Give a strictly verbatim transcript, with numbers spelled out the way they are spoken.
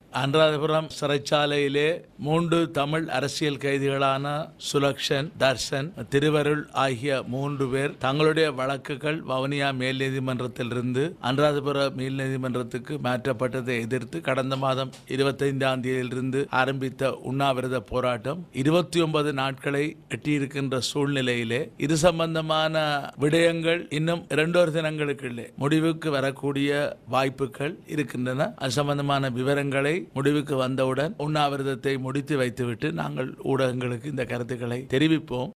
அனுராதபுரம் சிறைச்சாலையிலே மூன்று தமிழ் அரசியல் கைதிகளான சுலக்ஷன், தர்சன், திருவருள் ஆகிய மூன்று பேர் தங்களுடைய வழக்குகள் வவுனியா மேல் நீதிமன்றத்திலிருந்து அனுராதபுரம் மேல் நீதிமன்றத்துக்கு மாற்றப்பட்டதை எதிர்த்து கடந்த மாதம் இருபத்தி ஐந்தாம் தேதியிலிருந்து ஆரம்பித்த உண்ணாவிரத போராட்டம் இருபத்தி ஒன்பது நாட்களை எட்டியிருக்கின்ற சூழ்நிலையிலே இது சம்பந்தமான விடயங்கள் இன்னும் இரண்டொரு தினங்களுக்கு முடிவுக்கு வரக்கூடிய வாய்ப்புகள் இருக்கின்றன. அது சம்பந்தமான விவரங்களை முடிவுக்கு வந்தவுடன் உண்ணாவிரதத்தை முடித்து வைத்துவிட்டு நாங்கள் ஊடகங்களுக்கு இந்த கருத்துக்களை தெரிவிப்போம்.